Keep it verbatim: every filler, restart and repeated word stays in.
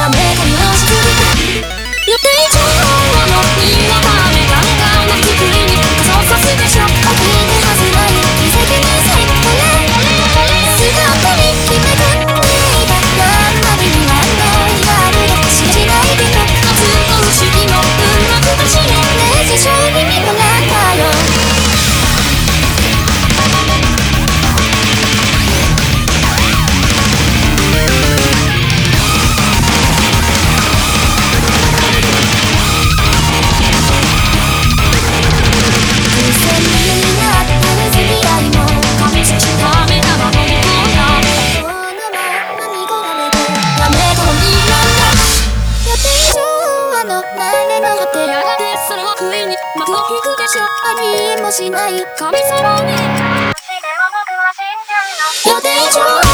やめ込みをし続け予定上のみんなダメガンガンな作りにそうさすでしょ起きるはずない奇跡にさえこれ姿に決めたっていた何までにはないがあるの信じないでとずっと不思議のうまく走れねえ正直にもらったよありもしない神様に予定上